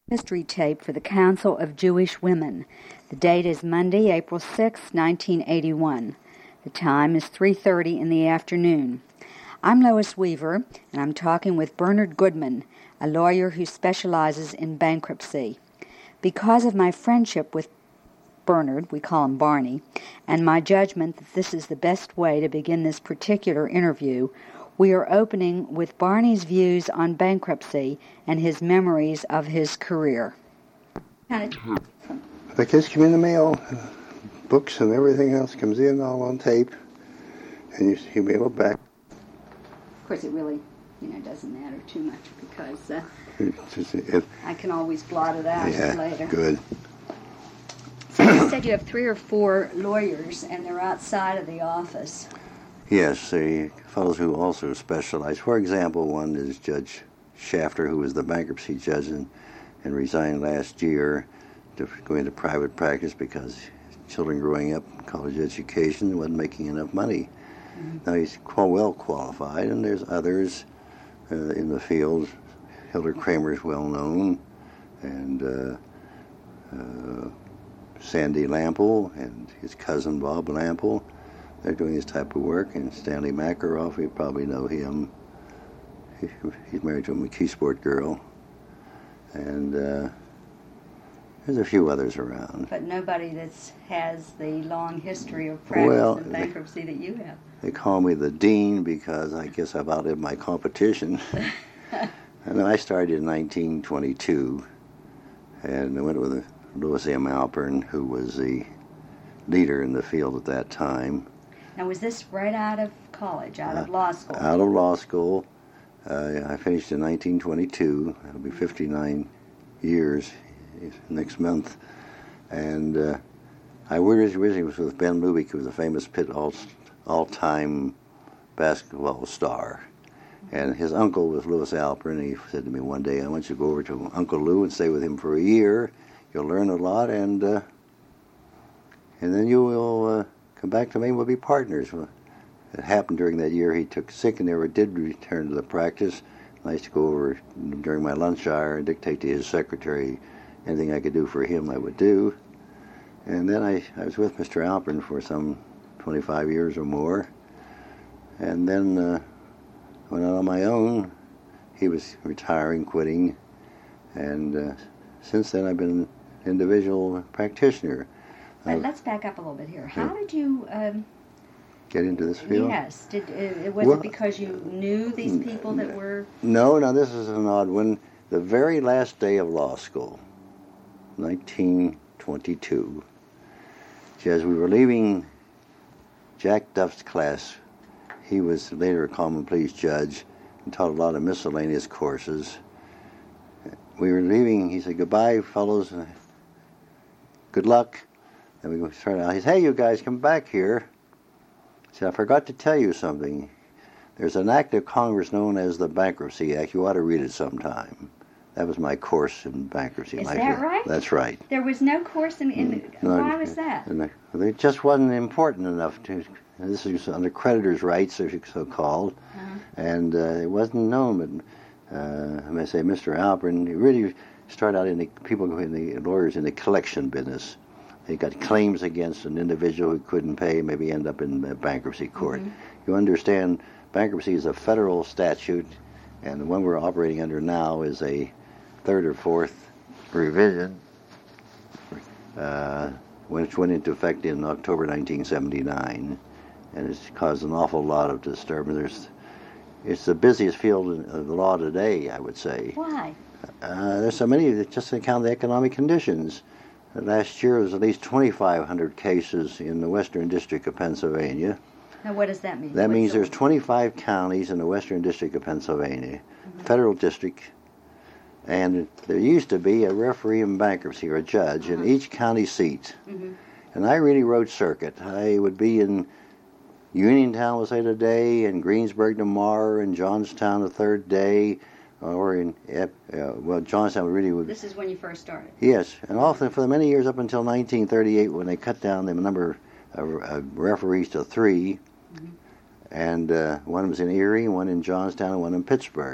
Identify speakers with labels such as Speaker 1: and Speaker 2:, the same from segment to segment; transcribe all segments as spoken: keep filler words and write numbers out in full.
Speaker 1: History tape for the Council of Jewish Women. The date is Monday, April sixth, nineteen eighty-one. The time is three thirty in the afternoon. I'm Lois Weaver, and I'm talking with Bernard Goodman, a lawyer who specializes in bankruptcy. Because of my friendship with Bernard, we call him Barney, and my judgment that this is the best way to begin this particular interview, we are opening with Barney's views on bankruptcy and his memories of his career.
Speaker 2: The kids come in the mail, books and everything else comes in all on tape, and you, you mail it back.
Speaker 1: Of course, it really, you know, doesn't matter too much because uh,
Speaker 2: Just, it,
Speaker 1: I can always blot it out
Speaker 2: yeah,
Speaker 1: later.
Speaker 2: Good.
Speaker 1: So you said you have three or four lawyers, and they're outside of the office.
Speaker 2: Yes, the fellows who also specialize. For example, one is Judge Shafter, who was the bankruptcy judge and, and resigned last year to go into private practice because children growing up in college education wasn't making enough money. Mm-hmm. Now he's quite well qualified, and there's others uh, in the field. Hilder Kramer is well known, and uh, uh, Sandy Lample and his cousin Bob Lample. They're doing this type of work, and Stanley Makaroff, you probably know him. He, he's married to a McKeesport girl. And uh, there's a few others around.
Speaker 1: But nobody that has the long history of practice
Speaker 2: well,
Speaker 1: and bankruptcy
Speaker 2: they,
Speaker 1: that you have.
Speaker 2: They call me the dean because I guess I've outlived my competition. And I started in nineteen twenty-two, and I went with Louis M. Alpern, who was the leader in the field at that time.
Speaker 1: Now, was this right out of college, out of
Speaker 2: uh,
Speaker 1: law school?
Speaker 2: Out of law school. Uh, I finished in nineteen twenty-two. That'll be fifty-nine years next month. And uh, I originally was with Ben Lubick, who was a famous Pitt all, all-time basketball star. And his uncle was Louis Alpern. He said to me one day, I want you to go over to Uncle Lou and stay with him for a year. You'll learn a lot, and uh, and then you will uh, come back to me and we'll be partners. Well, it happened during that year. He took sick and never did return to the practice. I used to go over during my lunch hour and dictate to his secretary anything I could do for him, I would do. And then I, I was with Mister Alpern for some twenty-five years or more. And then uh, I went out on my own. He was retiring, quitting. And uh, since then I've been an individual practitioner.
Speaker 1: But uh, let's back up a little bit here. How yeah. did you um,
Speaker 2: get into this field?
Speaker 1: Yes. Did uh, was
Speaker 2: well,
Speaker 1: it because you knew these people that were?
Speaker 2: No, no. This is an odd one. The very last day of law school, nineteen twenty-two, as we were leaving Jack Duff's class, he was later a common pleas judge and taught a lot of miscellaneous courses. We were leaving. He said, "Goodbye, fellows. Good luck." And we started out. He said, "Hey, you guys, come back here." He said, "I forgot to tell you something. There's an act of Congress known as the Bankruptcy Act. You ought to read it sometime." That was my course in bankruptcy.
Speaker 1: Is
Speaker 2: my
Speaker 1: that
Speaker 2: field.
Speaker 1: right?
Speaker 2: That's right.
Speaker 1: There was no course in... in
Speaker 2: no,
Speaker 1: why was that?
Speaker 2: It just wasn't important enough to... This is under creditors' rights, so called. Uh-huh. And uh, it wasn't known, but uh, I may say Mister Alpern, he really started out in the... People, in the lawyers in the collection business. They got claims against an individual who couldn't pay, maybe end up in bankruptcy court. Mm-hmm. You understand, bankruptcy is a federal statute, and the one we're operating under now is a third or fourth revision, uh, which went into effect in October nineteen seventy-nine, and it's caused an awful lot of disturbance. There's, it's the busiest field of the law today, I would say.
Speaker 1: Why?
Speaker 2: Uh, there's so many that just account the economic conditions. Last year, there was at least twenty-five hundred cases in the Western District of Pennsylvania.
Speaker 1: Now, what does that mean?
Speaker 2: That
Speaker 1: What's
Speaker 2: means
Speaker 1: the...
Speaker 2: there's twenty-five counties in the Western District of Pennsylvania, mm-hmm. federal district, and there used to be a referee in bankruptcy or a judge uh-huh. in each county seat. Mm-hmm. And I really rode circuit. I would be in Uniontown, we'll say, today, and Greensburg tomorrow, and Johnstown the third day, or in, uh, well, Johnstown really would...
Speaker 1: This is when you first started?
Speaker 2: Yes, and often for the many years up until nineteen thirty-eight, when they cut down the number of uh, referees to three, mm-hmm. and uh, one was in Erie, one in Johnstown, and one in Pittsburgh.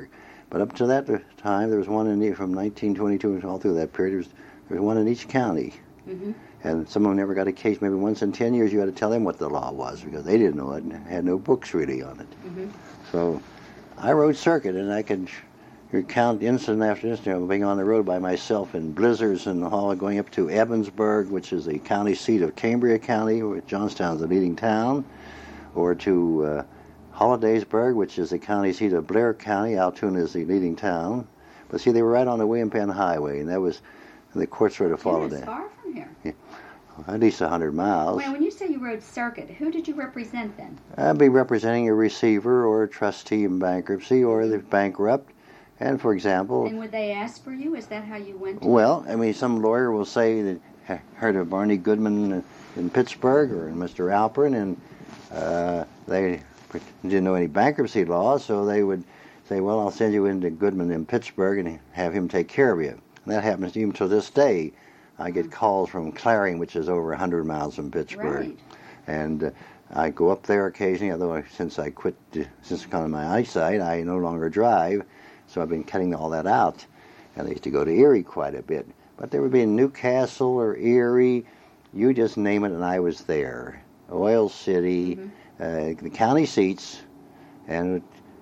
Speaker 2: But up to that time, there was one in from nineteen twenty-two all through that period. There was, there was one in each county. Mm-hmm. And some of them never got a case. Maybe once in ten years, you had to tell them what the law was because they didn't know it and had no books really on it. Mm-hmm. So I rode circuit, and I could recount incident after incident, being on the road by myself in blizzards and all, going up to Evansburg, which is the county seat of Cambria County, where Johnstown is the leading town, or to uh, Hollidaysburg, which is the county seat of Blair County. Altoona is the leading town. But see, they were right on the William Penn Highway, and that was, and the court sort of followed that.
Speaker 1: It's far from here.
Speaker 2: Yeah. At least one hundred miles.
Speaker 1: Well, when you say you rode circuit, who did you represent then?
Speaker 2: I'd be representing a receiver or a trustee in bankruptcy or the bankrupt. And, for example...
Speaker 1: And would they ask for you? Is that how you went to
Speaker 2: Well, I mean, some lawyer will say that heard of Barney Goodman in Pittsburgh or Mister Alperin, and uh, they didn't know any bankruptcy law, so they would say, well, I'll send you into Goodman in Pittsburgh and have him take care of you. And that happens even to this day. I get calls from Claring, which is over one hundred miles from Pittsburgh.
Speaker 1: Right.
Speaker 2: And uh, I go up there occasionally, although I, since I quit, uh, since kind of my eyesight, I no longer drive. So I've been cutting all that out. And I used to go to Erie quite a bit. But there would be in Newcastle or Erie, you just name it, and I was there. Oil City, mm-hmm. uh, the county seats, and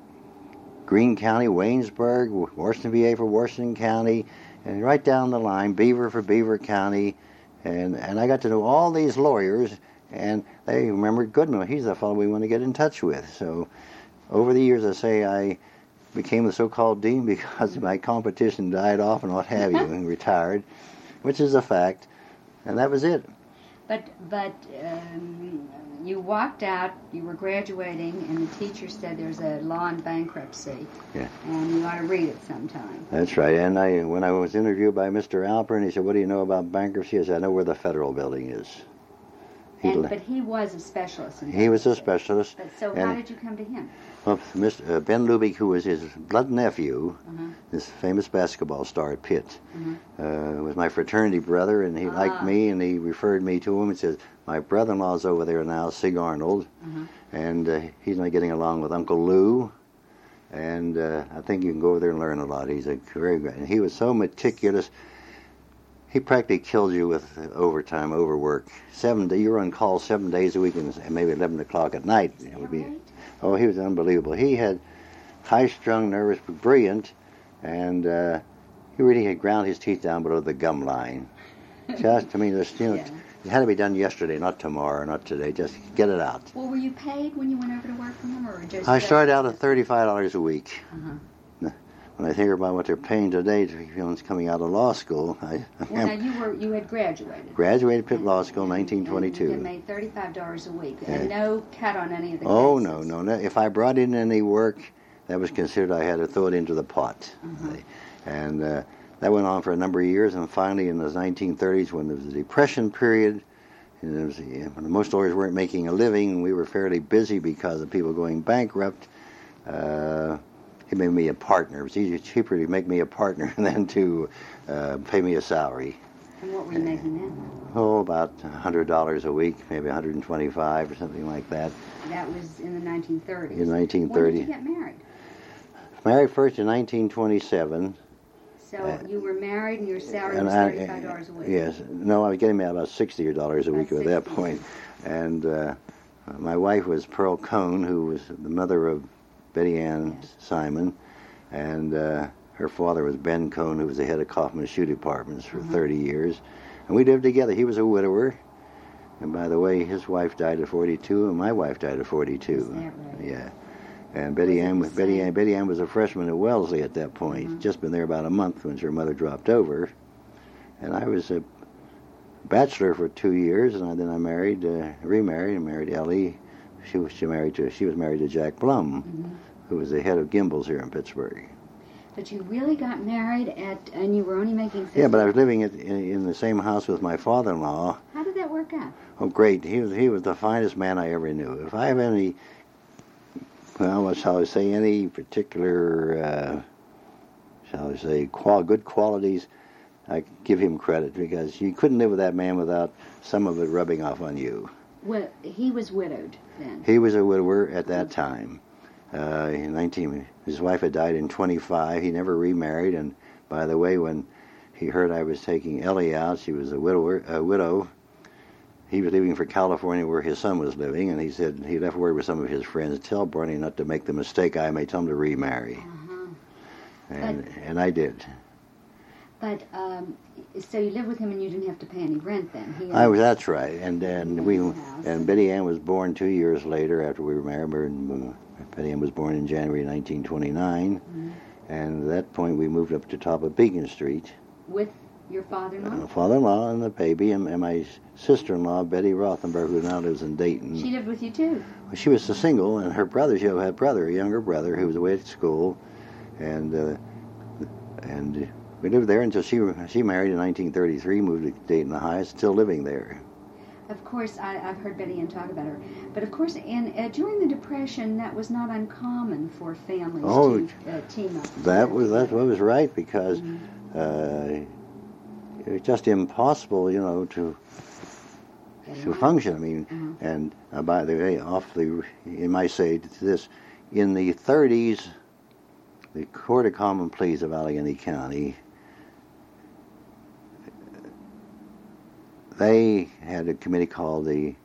Speaker 2: Greene County, Waynesburg, Washington, V A for Washington County, and right down the line, Beaver for Beaver County. And, and I got to know all these lawyers, and they remembered Goodman. He's the fellow we want to get in touch with. So over the years, I say I became the so-called dean because my competition died off and what have you, and retired, which is a fact, and that was it.
Speaker 1: But but um, you walked out, you were graduating, and the teacher said there's a law in bankruptcy,
Speaker 2: yeah.
Speaker 1: and you ought to read it sometime.
Speaker 2: That's right, and I when I was interviewed by Mister Alperin, he said, what do you know about bankruptcy? I said, I know where the federal building is.
Speaker 1: And, but he was a specialist in bankruptcy.
Speaker 2: He was a specialist.
Speaker 1: But so how did you come to him?
Speaker 2: Well, Mister Uh, Ben Lubick, who was his blood nephew, uh-huh. this famous basketball star at Pitt, uh-huh. uh, was my fraternity brother, and he uh-huh. liked me, and he referred me to him and says, my brother-in-law's over there now, Sig Arnold, uh-huh. and uh, he's not getting along with Uncle Lou, and uh, I think you can go over there and learn a lot. He's a very great, and he was so meticulous. He practically killed you with overtime, overwork. Seven day, you were on call seven days a week, and maybe eleven o'clock at night. It would be. Oh, he was unbelievable. He had high-strung, nervous, but brilliant, and uh, he really had ground his teeth down below the gum line. Just, I mean, there's, you know, yeah. It had to be done yesterday, not tomorrow, not today. Just get it out.
Speaker 1: Well, were you paid when you went over to work for him, or just?
Speaker 2: I started out at thirty-five dollars a week.
Speaker 1: Uh-huh.
Speaker 2: When I think about what they're paying today to one's coming out of law school, I.
Speaker 1: Well, now you were you had graduated.
Speaker 2: Graduated Pitt Law School, nineteen twenty-two.
Speaker 1: And you made thirty-five dollars a week, yeah. And no cut on any of the.
Speaker 2: Oh
Speaker 1: cases.
Speaker 2: no, no, no! If I brought in any work, that was considered I had to throw it into the pot, uh-huh. and uh, that went on for a number of years. And finally, in the nineteen thirties, when there was the Depression period, and it was, when most lawyers weren't making a living, we were fairly busy because of people going bankrupt. Uh, He made me a partner. It was easier, cheaper to make me a partner than to uh, pay me a salary.
Speaker 1: And what were you making then?
Speaker 2: Oh, about one hundred dollars a week, maybe one hundred twenty-five or something like that.
Speaker 1: That was in the nineteen thirties.
Speaker 2: In nineteen thirty.
Speaker 1: When did you get married?
Speaker 2: Married first in nineteen twenty-seven.
Speaker 1: So uh, you were married and your salary was thirty-five dollars a week?
Speaker 2: Yes. No, I was getting me about sixty dollars a week at that point. And uh, my wife was Pearl Cohn, who was the mother of Betty Ann yes. Simon, and uh, her father was Ben Cohn, who was the head of Kaufman Shoe Departments for uh-huh. thirty years. And we lived together. He was a widower. And by the way, his wife died at forty-two, and my wife died at forty-two.
Speaker 1: Is that right?
Speaker 2: Yeah. And Betty Ann was Betty Ann, Betty Ann was a freshman at Wellesley at that point. Uh-huh. Just been there about a month when her mother dropped over. And I was a bachelor for two years, and then I married, uh, remarried, and married Ellie. She was she married to she was married to Jack Blum, mm-hmm. who was the head of Gimbel's here in Pittsburgh.
Speaker 1: But you really got married at, and you were only making fifty.
Speaker 2: Yeah, but I was living at, in, in the same house with my father-in-law.
Speaker 1: How did that work out?
Speaker 2: Oh, great! He was he was the finest man I ever knew. If I have any, well, what shall I say, any particular, uh, shall I say, qual good qualities, I give him credit because you couldn't live with that man without some of it rubbing off on you.
Speaker 1: Well, he was widowed then.
Speaker 2: He was a widower at that time. Uh, in nineteen, his wife had died in twenty-five. He never remarried. And by the way, when he heard I was taking Ellie out, she was a widower, a widow. He was leaving for California where his son was living, and he said he left word with some of his friends, tell Barney not to make the mistake I made, tell him to remarry.
Speaker 1: Uh-huh.
Speaker 2: And,
Speaker 1: But-
Speaker 2: and I did.
Speaker 1: But, um, so you lived with him and you didn't have to pay any rent then? He
Speaker 2: I was, that's right. And and we
Speaker 1: House.
Speaker 2: and Betty Ann was born two years later after we were married. Betty Ann was born in January nineteen twenty-nine,
Speaker 1: Mhm.
Speaker 2: and at that point we moved up to top of Beacon Street.
Speaker 1: With your father-in-law?
Speaker 2: Uh, father-in-law and the baby, and, and my sister-in-law Betty Rothenberg, who now lives in Dayton.
Speaker 1: She lived with you too?
Speaker 2: She was a single, and her brother, she had a brother, a younger brother, who was away at school, and uh, and we lived there until she she married in nineteen thirty-three, moved to Dayton, Ohio, still living there.
Speaker 1: Of course, I, I've heard Betty Ann talk about her. But of course, in, uh, during the Depression, that was not uncommon for families
Speaker 2: Oh,
Speaker 1: to uh, team up.
Speaker 2: That was that was right, because
Speaker 1: Mhm.
Speaker 2: uh, it was just impossible, you know, to
Speaker 1: Get
Speaker 2: to
Speaker 1: along.
Speaker 2: function. I mean,
Speaker 1: Mhm.
Speaker 2: and uh, by the way, off the, you might say this, in the thirties, the Court of Common Pleas of Allegheny County, they had a committee called the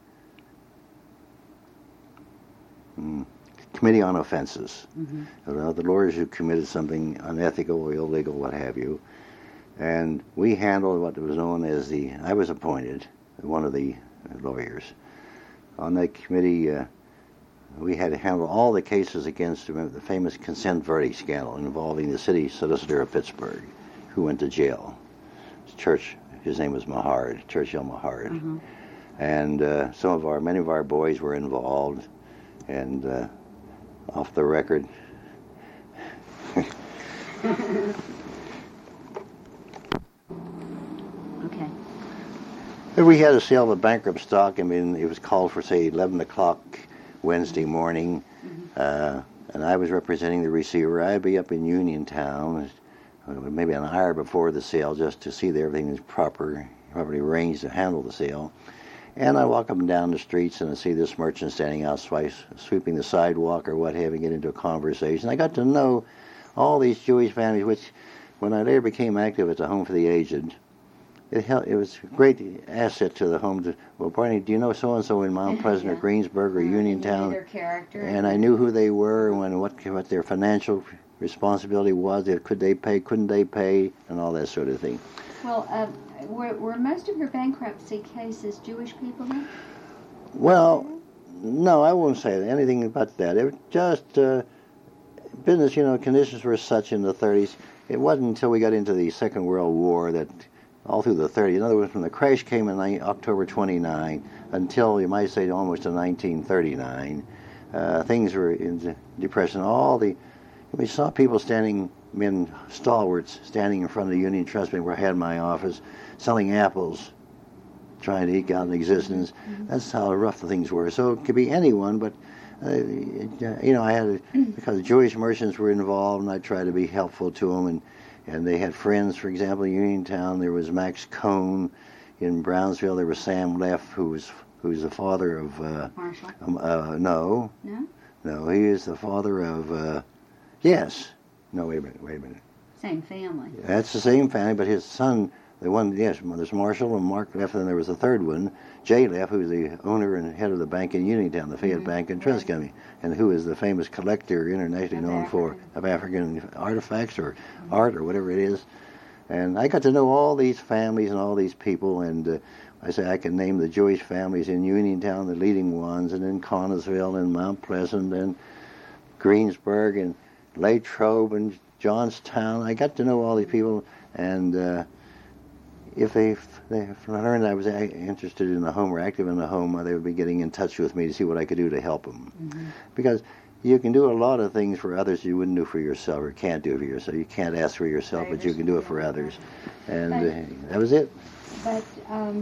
Speaker 2: mm, Committee on Offenses.
Speaker 1: Mhm.
Speaker 2: Uh, the lawyers who committed something unethical or illegal, what have you. And we handled what was known as the, I was appointed, one of the lawyers. On that committee, uh, we had to handle all the cases against, remember, the famous consent verdict scandal involving the city solicitor of Pittsburgh, who went to jail. Church, his name was Mahard, Churchill Mahard.
Speaker 1: Mhm.
Speaker 2: And uh, some of our, many of our boys were involved, and uh, off the record,
Speaker 1: Okay.
Speaker 2: we had a sale of bankrupt stock. I mean, it was called for, say, eleven o'clock Wednesday morning, uh, and I was representing the receiver. I'd be up in Uniontown, uh, maybe an hour before the sale, just to see that everything was proper, properly arranged to handle the sale. And I walk up and down the streets, and I see this merchant standing out, swi- sweeping the sidewalk or what have you, get into a conversation. I got to know all these Jewish families, which, when I later became active at the Home for the Aged, it hel- it was a great asset to the home. To, well, Barney, do you know so-and-so in Mount Pleasant or
Speaker 1: Yeah.
Speaker 2: Greensburg or
Speaker 1: Uh, you knew
Speaker 2: Uniontown?
Speaker 1: their character.
Speaker 2: And I knew who they were and when, what, what their financial responsibility was. Could they pay, couldn't they pay, and all that sort of thing.
Speaker 1: Well, uh, were, were most of your bankruptcy cases Jewish people then?
Speaker 2: Well, no, I won't say anything about that. It was just uh, business, you know, conditions were such in the thirties. It wasn't until we got into the Second World War that all through the thirties, in other words, when the crash came in October twenty-ninth until, you might say, almost to nineteen thirty-nine, uh, things were in depression. All the, we saw people standing, men, stalwarts, standing in front of the Union Trust Bank where I had my office, selling apples, trying to eke out an existence. Mm-hmm. That's how rough the things were. So it could be anyone, but, uh, you know, I had, because Jewish merchants were involved, and I tried to be helpful to them, and, and they had friends. For example, in Uniontown, there was Max Cohn. In Brownsville, there was Sam Leff, who was who's the father of... Uh,
Speaker 1: Marshall?
Speaker 2: Um, uh, no.
Speaker 1: No?
Speaker 2: No, he is the father of... Uh, yes. No, wait a minute, wait a minute.
Speaker 1: Same family.
Speaker 2: That's the same family, but his son, the one, yes, there's Marshall and Mark Leff, and then there was a third one, Jay Leff, who's the owner and head of the bank in Uniontown, the Fayette
Speaker 1: Mm-hmm.
Speaker 2: Bank and Trust Company, and who is the famous collector internationally
Speaker 1: Of
Speaker 2: known for
Speaker 1: African.
Speaker 2: of African artifacts or mm-hmm. art or whatever it is. And I got to know all these families and all these people, and uh, I say I can name the Jewish families in Uniontown, the leading ones, and in Connellsville and Mount Pleasant and Greensburg and Latrobe and Johnstown. I got to know all these people, and uh, if they, if they if I learned I was a- interested in the home or active in the home, they would be getting in touch with me to see what I could do to help them.
Speaker 1: Mm-hmm.
Speaker 2: Because you can do a lot of things for others you wouldn't do for yourself or can't do for yourself. You can't ask for yourself,
Speaker 1: Right,
Speaker 2: but you can do it for others. And
Speaker 1: But-
Speaker 2: uh, that was it.
Speaker 1: But um,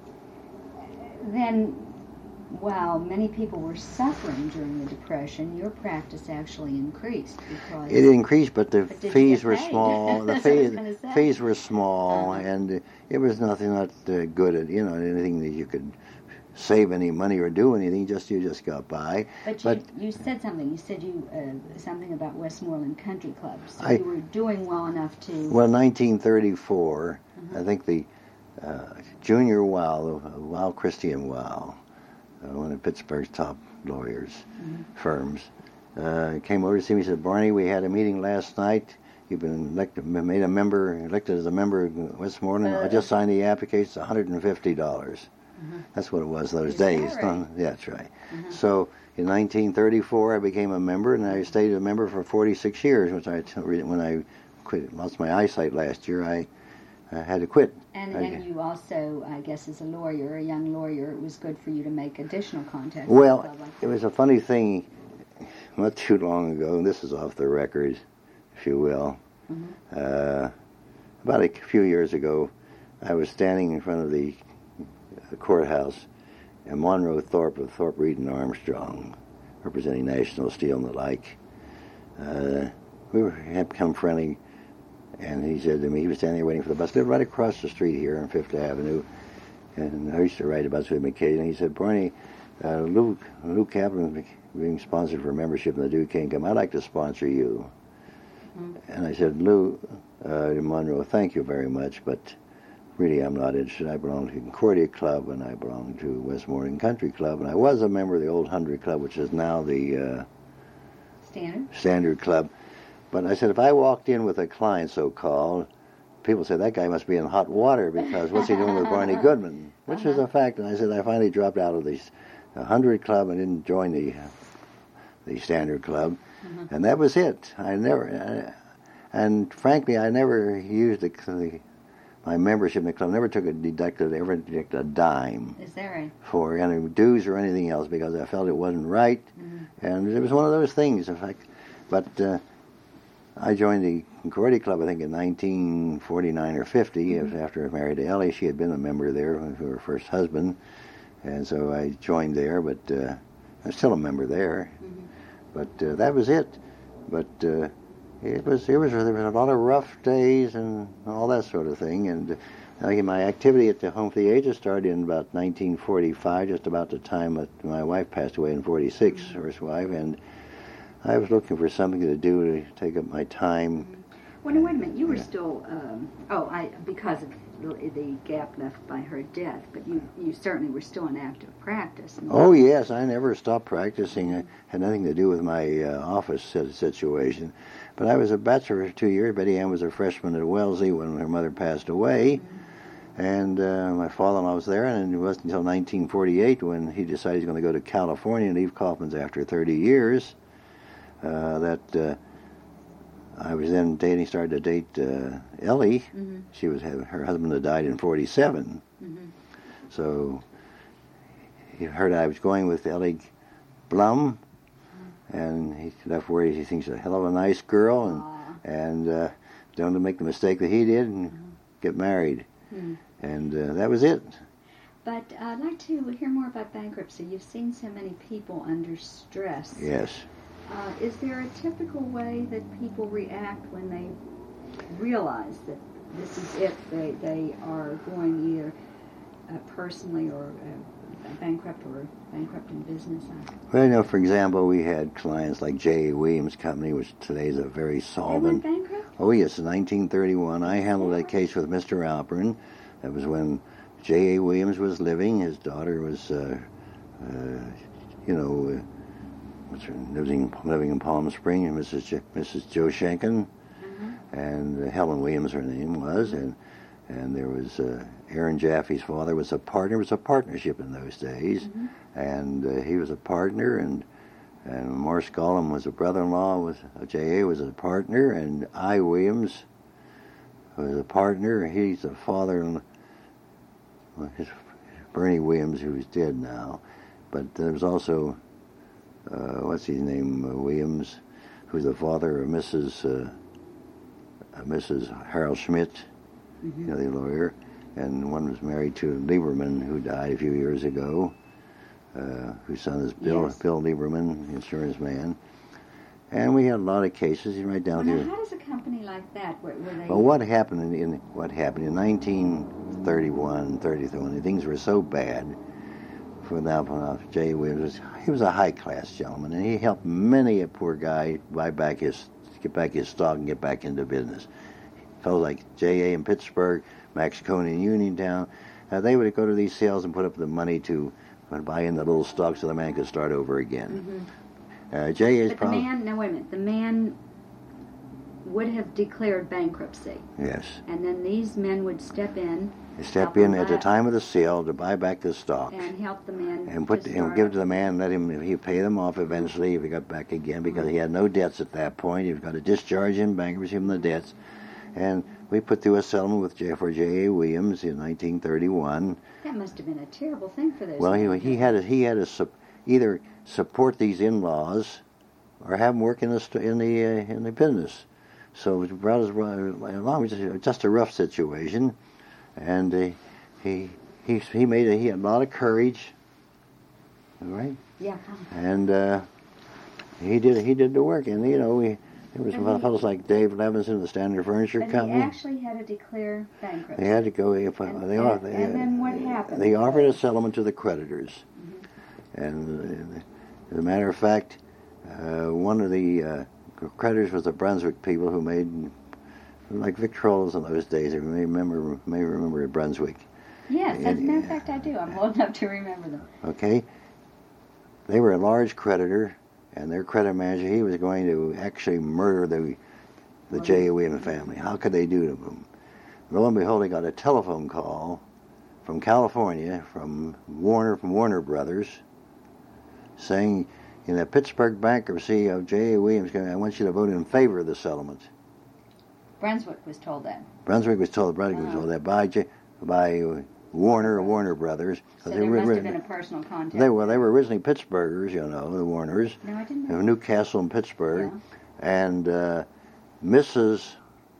Speaker 1: then, while many people were suffering during the Depression, your practice actually increased because
Speaker 2: It increased, but the
Speaker 1: But did you
Speaker 2: fees
Speaker 1: get
Speaker 2: were
Speaker 1: paid?
Speaker 2: small. The
Speaker 1: That's what I was
Speaker 2: fees,
Speaker 1: gonna say.
Speaker 2: fees were small,
Speaker 1: Uh-huh.
Speaker 2: and uh, it was nothing not uh, good at, you know, anything that you could save any money or do anything. Just you just got by.
Speaker 1: But,
Speaker 2: but
Speaker 1: you, you said something. You said you uh, something about Westmoreland Country Club. So
Speaker 2: I,
Speaker 1: you were doing well enough to.
Speaker 2: Well, nineteen thirty-four.
Speaker 1: Mm-hmm.
Speaker 2: I think the uh, Junior Weil, Weil Christie and Weil, uh, one of Pittsburgh's top lawyers mm-hmm. firms, uh, came over to see me. He said, "Barney, we had a meeting last night. You've been elected, made a member, elected as a member of Westmoreland. Uh, I just signed the application. It's one hundred fifty dollars. Mm-hmm. That's what it was those
Speaker 1: Is
Speaker 2: days.
Speaker 1: That right?
Speaker 2: Yeah, that's right.
Speaker 1: Mm-hmm.
Speaker 2: So in nineteen thirty-four, I became a member, and I stayed a member for forty-six years. Which I, when I quit, lost my eyesight last year, I, I had to quit.
Speaker 1: And,
Speaker 2: I,
Speaker 1: and you also, I guess, as a lawyer, a young lawyer, it was good for you to make additional contacts.
Speaker 2: Well,
Speaker 1: like
Speaker 2: it was a funny thing. Not too long ago, and this is off the record, if you will. Mm-hmm. Uh, about a few years ago, I was standing in front of the courthouse, and Monroe Thorpe of Thorpe, Reed and Armstrong, representing National Steel and the like, uh, we were, had become friendly, and he said to me, he was standing there waiting for the bus, lived right across the street here on Fifth Avenue, and I used to ride the bus with him occasionally. He said, "Barney, uh, Lou, Lou Kaplan being sponsored for membership in the Duquesne Club, I'd like to sponsor you." Mm-hmm. And I said, "Lou, uh, Monroe, thank you very much, but really I'm not interested. I belong to Concordia Club, and I belong to Westmoreland Country Club, and I was a member of the Old Hundred Club, which is now the uh,
Speaker 1: Standard.
Speaker 2: Standard Club." But I said, if I walked in with a client, so-called, people say, that guy must be in hot water, because what's he doing with Barney Goodman? Which uh-huh. is a fact. And I said, I finally dropped out of the Hundred Club and didn't join the the Standard Club. Uh-huh. And that was it. I never, I, and frankly, I never used the, the my membership in the club. Never took a deducted, ever deducted a dime.
Speaker 1: Is that right?
Speaker 2: For any dues or anything else, because I felt it wasn't right. Mm-hmm. And it was one of those things, in fact. But uh, I joined the Concordia Club, I think, in nineteen forty-nine or fifty. Mm-hmm. After I married Ellie, she had been a member there with her first husband. And so I joined there, but uh, I'm still a member there. Mm-hmm. But uh, that was it. But uh, it was it was there was a lot of rough days and all that sort of thing. And uh, my activity at the Home for the Aged started in about nineteen forty-five, just about the time that my wife passed away in forty-six, mm-hmm. first wife, and I was looking for something to do to take up my time. Mm-hmm.
Speaker 1: Well, now, wait a minute. You were yeah. still, um, oh, I because of the, the gap left by her death, but you, you certainly were still in active practice.
Speaker 2: Oh, yes. I never stopped practicing. It had nothing to do with my uh, office situation. But I was a bachelor for two years. Betty Ann was a freshman at Wellesley when her mother passed away. Mm-hmm. And uh, my father-in-law was there, and it wasn't until nineteen forty-eight when he decided he was going to go to California and leave Kaufman's after thirty years uh, that... Uh, I was then dating, started to date uh, Ellie. Mm-hmm. She was her husband had died in forty-seven. Mm-hmm. So he heard I was going with Ellie Blum, mm-hmm. and he left word he thinks she's a hell of a nice girl, and Aww. and uh, don't make the mistake that he did and mm-hmm. get married. Mm-hmm. And uh, that was it.
Speaker 1: But uh, I'd like to hear more about bankruptcy. You've seen so many people under stress.
Speaker 2: Yes.
Speaker 1: Uh, is there a typical way that people react when they realize that this is it? They they are going either uh, personally or uh, bankrupt or bankrupt in business?
Speaker 2: Well, you know, for example, we had clients like J A. Williams Company, which today is a very solvent.
Speaker 1: They went bankrupt?
Speaker 2: Oh, yes, in nineteen thirty-one. I handled that case with Mister Alperin. That was when J A. Williams was living. His daughter was, uh, uh, you know... Uh, Living, living in Palm Springs, Missus Jo, Missus Joe Schenken, mm-hmm. and uh, Helen Williams, her name was, and and there was uh, Aaron Jaffe's father was a partner. It was a partnership in those days, mm-hmm. and uh, he was a partner, and and Morse Gollum was a brother-in-law. Was uh, J A was a partner, and I Williams was a partner. He's the father, well, his, Bernie Williams, who's dead now, but there was also. Uh, what's his name, uh, Williams, who's the father of Missus Uh, uh, Missus Harold Schmidt, mm-hmm. you know, the lawyer, and one was married to Lieberman, who died a few years ago, uh, whose son is Bill yes. Bill Lieberman, insurance man. And we had a lot of cases, right down
Speaker 1: well,
Speaker 2: here.
Speaker 1: How does a company like that, where, where they...
Speaker 2: Well, what happened in, in what happened in nineteen thirty-one, thirty-two, when things were so bad for now, J A. Williams, he was a high-class gentleman, and he helped many a poor guy buy back his, get back his stock and get back into business. Fellows like J A in Pittsburgh, Max Coney in Uniontown, uh, they would go to these sales and put up the money to uh, buy in the little stock so the man could start over again. Mm-hmm. uh, J A's
Speaker 1: but the problem, man, no, wait a minute, the man would have declared bankruptcy.
Speaker 2: Yes.
Speaker 1: And then these men would step in.
Speaker 2: They step in at the time of the sale to buy back the stock.
Speaker 1: And help the man.
Speaker 2: And put and give it to the man, let him, he pay them off eventually if he got back again, because mm-hmm. he had no debts at that point. He got a discharge in bankruptcy from the debts. And we put through a settlement with J, for J A. Williams in nineteen thirty-one.
Speaker 1: That must have been a terrible thing for those
Speaker 2: Well,
Speaker 1: men.
Speaker 2: he, he had to, he had to su- either support these in-laws or have them work in the, st- in the, uh, in the business. So it brought us along with just a rough situation, and uh, he he he made a, he had a lot of courage, right?
Speaker 1: Yeah.
Speaker 2: And uh, he did he did the work, and you know we there was some fellows like Dave Levinson of the Standard Furniture
Speaker 1: but
Speaker 2: Company.
Speaker 1: He actually had to declare bankruptcy.
Speaker 2: They had to go. If,
Speaker 1: and,
Speaker 2: they,
Speaker 1: and,
Speaker 2: they,
Speaker 1: and then what happened?
Speaker 2: They offered a settlement to the creditors, mm-hmm. and uh, as a matter of fact, uh, one of the uh, creditors was the Brunswick people who made, like Victrolas in those days. You may remember, may remember Brunswick.
Speaker 1: Yes, as a matter of fact, I do. I'm old enough to remember them.
Speaker 2: Okay. They were a large creditor, and their credit manager, he was going to actually murder the the J A. Williams family. How could they do to them? Lo and behold, he got a telephone call from California, from Warner, from Warner Brothers, saying, in the Pittsburgh bankruptcy of J A. Williams, I want you to vote in favor of the settlement.
Speaker 1: Brunswick was told that.
Speaker 2: Brunswick was told, Brunswick was told that by J, by uh, Warner, Warner Brothers.
Speaker 1: So there must have been a personal contact.
Speaker 2: They were, they were originally Pittsburghers, you know, the Warners.
Speaker 1: No, I didn't know.
Speaker 2: They were Newcastle and Pittsburgh.
Speaker 1: Yeah.
Speaker 2: And uh, Missus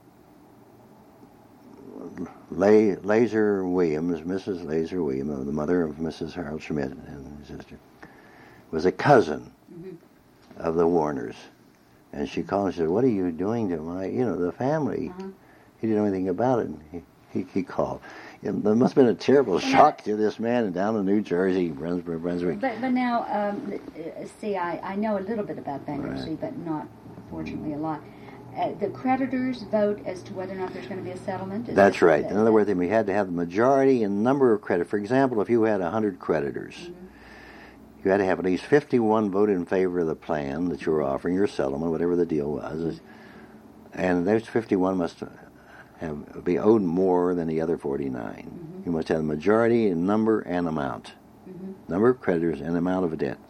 Speaker 2: La- Laser Williams, Missus Laser Williams, the mother of Missus Harold Schmidt and his sister, was a cousin mm-hmm. of the Warners. And she called and said, what are you doing to my, you know, the family? Uh-huh. He didn't know anything about it. He, he, he called. It, there must have been a terrible well, shock to this man down in New Jersey, Brunswick. Brunswick.
Speaker 1: But, but now, um, see, I, I know a little bit about bankruptcy, right. but not, fortunately, a lot. Uh, the creditors vote as to whether or not there's going to be a settlement? Is
Speaker 2: That's
Speaker 1: that,
Speaker 2: right.
Speaker 1: That,
Speaker 2: in other words, we had to have the majority in number of creditors. For example, if you had one hundred creditors, mm-hmm. you had to have at least fifty-one vote in favor of the plan that you were offering, your settlement, whatever the deal was. And those fifty-one must have be owed more than the other forty-nine. Mm-hmm. You must have the majority in number and amount. Mm-hmm. Number of creditors and amount of debt.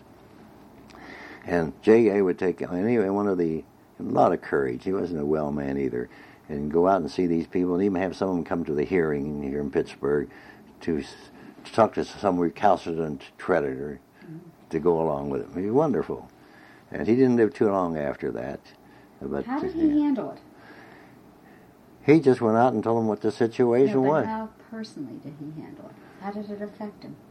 Speaker 2: And J A would take, anyway, one of the, a lot of courage. He wasn't a well man either. And go out and see these people and even have some of them come to the hearing here in Pittsburgh to, to talk to some recalcitrant creditor to go along with it. It was wonderful. And he didn't live too long after that. But,
Speaker 1: how did he uh, handle it?
Speaker 2: He just went out and told them what the situation
Speaker 1: no, but
Speaker 2: was.
Speaker 1: How personally did he handle it? How did it affect him?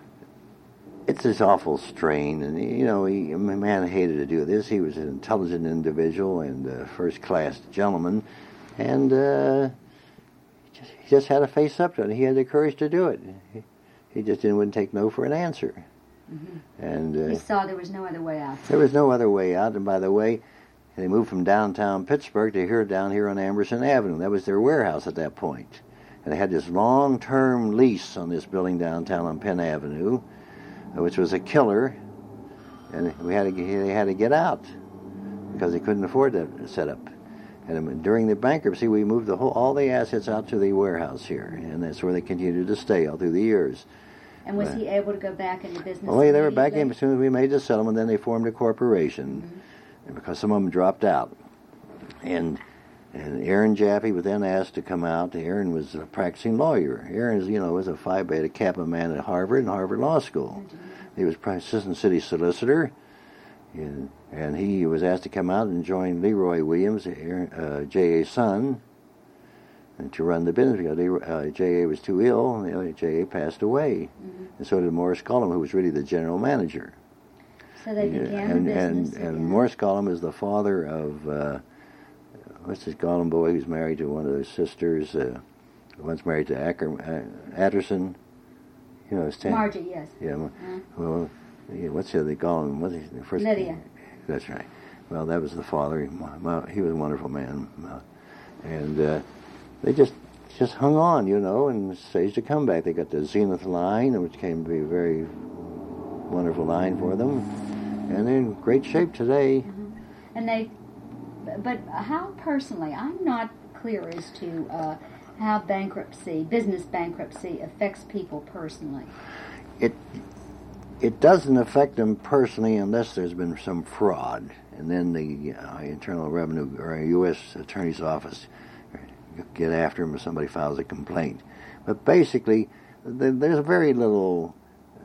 Speaker 2: It's this awful strain, and you know, he, a man hated to do this. He was an intelligent individual and a first-class gentleman, and uh, he, just, he just had to face up to it. He had the courage to do it. He, he just didn't wouldn't take no for an answer. Mm-hmm. And uh,
Speaker 1: he saw there was no other way out.
Speaker 2: There was no other way out. And by the way, they moved from downtown Pittsburgh to here, down here on Amberson Avenue. That was their warehouse at that point. And they had this long-term lease on this building downtown on Penn Avenue, which was a killer. And we had to, they had to get out because they couldn't afford that setup. And during the bankruptcy, we moved the whole, all the assets out to the warehouse here, and that's where they continued to stay all through the years.
Speaker 1: And was uh, he able to go back into business?
Speaker 2: Oh, yeah, they were back in as soon as we made the settlement. Then they formed a corporation mm-hmm. because some of them dropped out. And and Aaron Jaffe was then asked to come out. Aaron was a practicing lawyer. Aaron, you know, was a Phi Beta Kappa man at Harvard and Harvard Law School. Mm-hmm. He was assistant city solicitor. And, and he was asked to come out and join Leroy Williams, Aaron, uh, J A's son, and to run the business because uh, J A was too ill, and you know, J A passed away. Mm-hmm. And so did Morris Cullum, who was really the general manager.
Speaker 1: So they began
Speaker 2: and,
Speaker 1: the business
Speaker 2: And, and Morris Cullum is the father of, uh, what's this Cullum boy who's married to one of his sisters, uh, once married to Acker, uh, Atterson. You know, Stan.
Speaker 1: Margie, yes.
Speaker 2: Yeah.
Speaker 1: Uh-huh.
Speaker 2: Well, yeah, what's the, they call him? What's his the first?
Speaker 1: Lydia.
Speaker 2: That's right. Well, that was the father. He, he was a wonderful man, and uh, they just just hung on, you know, and staged a comeback. They got the Zenith line, which came to be a very wonderful line for them, and they're in great shape today.
Speaker 1: Mm-hmm. And they, but how personally, I'm not clear as to uh, how bankruptcy, business bankruptcy, affects people personally.
Speaker 2: It it doesn't affect them personally unless there's been some fraud, and then the uh, Internal Revenue or U S Attorney's Office get after them if somebody files a complaint. But basically, there's very little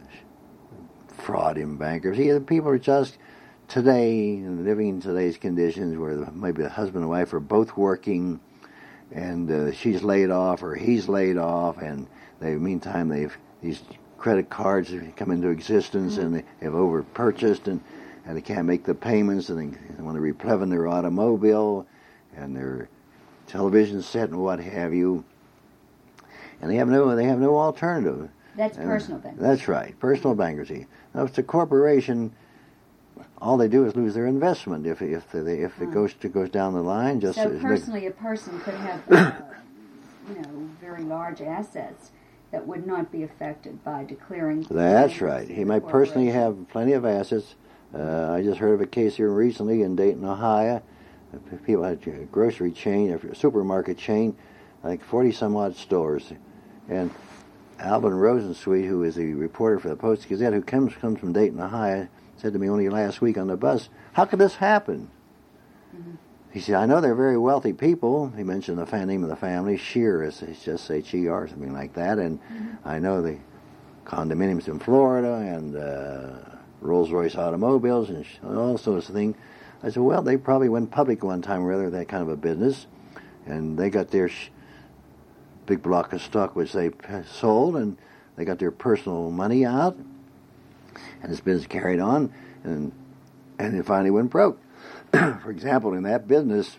Speaker 2: fraud in bankruptcy. The people are just today living in today's conditions where maybe the husband and wife are both working, and uh, she's laid off or he's laid off, and they meantime they've these credit cards have come into existence, mm-hmm. and they have over-purchased, and, and they can't make the payments, and they, they want to replevin their automobile and their television set and what have you, and they have no they have no alternative.
Speaker 1: That's
Speaker 2: and
Speaker 1: personal bankruptcy.
Speaker 2: That's right, personal bankruptcy. Now, if it's a corporation, all they do is lose their investment if if they, if it hmm. goes to goes down the line. Just
Speaker 1: so personally, big, a person could have uh, you know very large assets that would not be affected by declaring.
Speaker 2: That's right. He might personally have plenty of assets. Uh, I just heard of a case here recently in Dayton, Ohio. People had a grocery chain, a supermarket chain, like forty some odd stores, and Alvin Rosensweet, who is the reporter for the Post Gazette, who comes comes from Dayton, Ohio, said to me only last week on the bus, "How could this happen?" Mm-hmm. He said, "I know they're very wealthy people." He mentioned the name of the family, Shear, it's just H E R, something like that, and mm-hmm. I know the condominiums in Florida and uh, Rolls-Royce automobiles and all sorts of things. I said, well, they probably went public one time or other, that kind of a business, and they got their sh- big block of stock which they sold, and they got their personal money out, and this business carried on, and and it finally went broke. For example, in that business,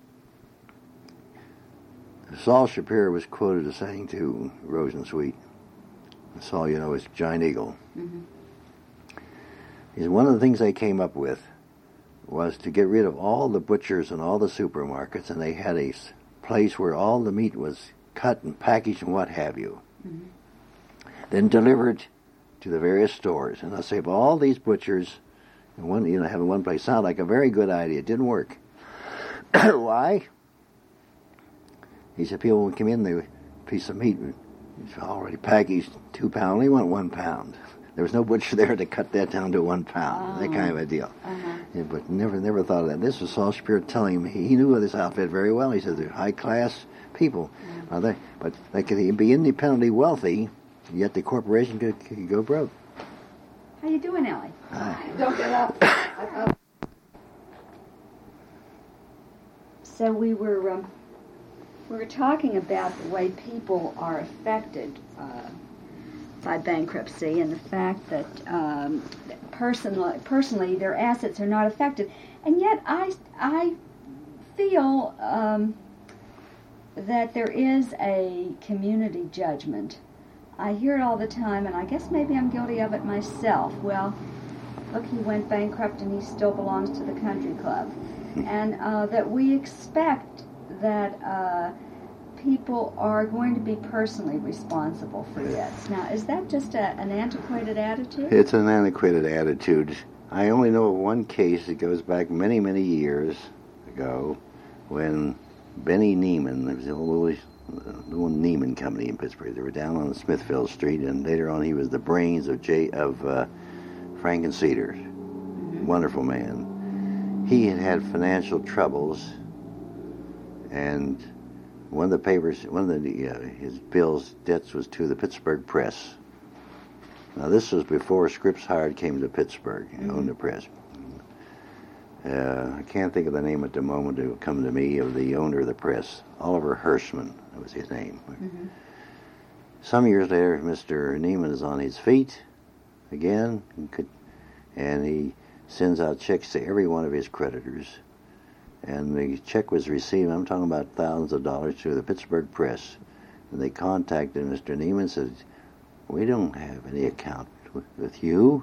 Speaker 2: Saul Shapiro was quoted as saying to Rosensweet, Saul, you know, is Giant Eagle. Mm-hmm. He said, one of the things they came up with was to get rid of all the butchers and all the supermarkets, and they had a place where all the meat was cut and packaged and what have you, mm-hmm. then delivered to the various stores. And I say, well, all these butchers, and one, you know, having one place sounded like a very good idea. It didn't work. Why? He said, people would come in, they would, a piece of meat was already packaged, two pound, only want one pound. There was no butcher there to cut that down to one pound, oh. that kind of a deal. Uh-huh. Yeah, but never never thought of that. This was Saul Shapiro telling him, he, he knew this outfit very well. He said they're high-class people. Yeah. They, but they could be independently wealthy, yet the corporation could, could go broke.
Speaker 1: How you doing, Ellie?
Speaker 2: Hi.
Speaker 3: Don't get up.
Speaker 1: So we were um, we were talking about the way people are affected uh, by bankruptcy, and the fact that um, personally, personally their assets are not affected, and yet I I feel um, that there is a community judgment. I hear it all the time, and I guess maybe I'm guilty of it myself. Well, look, he went bankrupt and he still belongs to the country club. And uh, that we expect that uh, people are going to be personally responsible for debts. Now, is that just a, an antiquated attitude?
Speaker 2: It's an antiquated attitude. I only know of one case that goes back many, many years ago when Benny Neiman, there was a little, little Neiman company in Pittsburgh. They were down on Smithfield Street, and later on he was the brains of J, of uh, Frank and Cedar. Mm-hmm. Wonderful man. He had had financial troubles, and one of the papers, one of the uh, his bills, debts was to the Pittsburgh Press. Now this was before Scripps Howard came to Pittsburgh, mm-hmm. owned the press. Uh, I can't think of the name at the moment. It will come to me of the owner of the press, Oliver Hirschman. That was his name. Mm-hmm. Some years later, Mister Neiman is on his feet again, and he sends out checks to every one of his creditors. And the check was received, I'm talking about thousands of dollars, to the Pittsburgh Press. And they contacted Mister Neiman and said, we don't have any account with, with you.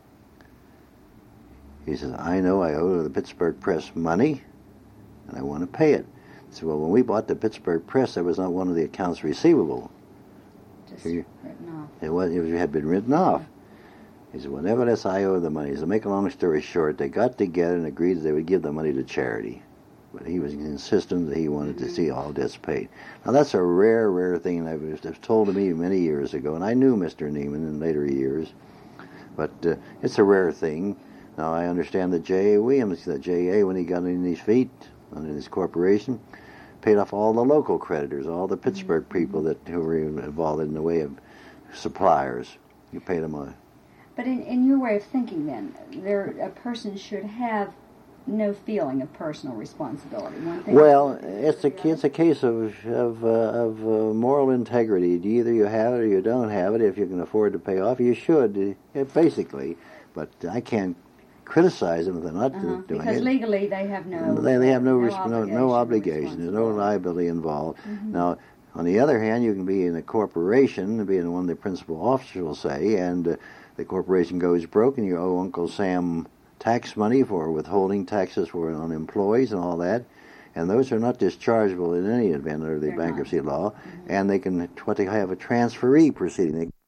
Speaker 2: He says, I know I owe the Pittsburgh Press money, and I want to pay it. I said, well, when we bought the Pittsburgh Press, that was not one of the accounts receivable.
Speaker 1: Just
Speaker 2: You-
Speaker 1: written off.
Speaker 2: It was, it had been written off. He said, well, nevertheless, I owe the money. So to make a long story short, they got together and agreed that they would give the money to charity. But he was insistent that he wanted to see all debts paid. Now, that's a rare, rare thing that was, that was told to me many years ago, and I knew Mister Neiman in later years. But uh, it's a rare thing. Now, I understand that J A. Williams, that J A, when he got in his feet, under his corporation, paid off all the local creditors, all the Pittsburgh people that who were involved in the way of suppliers. You paid them a...
Speaker 1: But in, in your way of thinking, then, there a person should have no feeling of personal responsibility. One thing
Speaker 2: Well, it's a it's a case of of, uh, of uh, moral integrity. Either you have it or you don't have it. If you can afford to pay off, you should, uh, basically. But I can't criticize them if they're not
Speaker 1: uh-huh.
Speaker 2: doing
Speaker 1: Because
Speaker 2: it.
Speaker 1: legally they have no
Speaker 2: They, they have no
Speaker 1: no
Speaker 2: res- no,
Speaker 1: obligation,
Speaker 2: no
Speaker 1: or
Speaker 2: obligation. There's no liability involved.
Speaker 1: Mhm.
Speaker 2: Now, on the other hand, you can be in a corporation, being one of the principal officers, will say, and uh, the corporation goes broke, and you owe Uncle Sam tax money for withholding taxes for on employees and all that, and those are not dischargeable in any event under the
Speaker 1: They're not.
Speaker 2: bankruptcy law, and they can what they have a transferee proceeding. They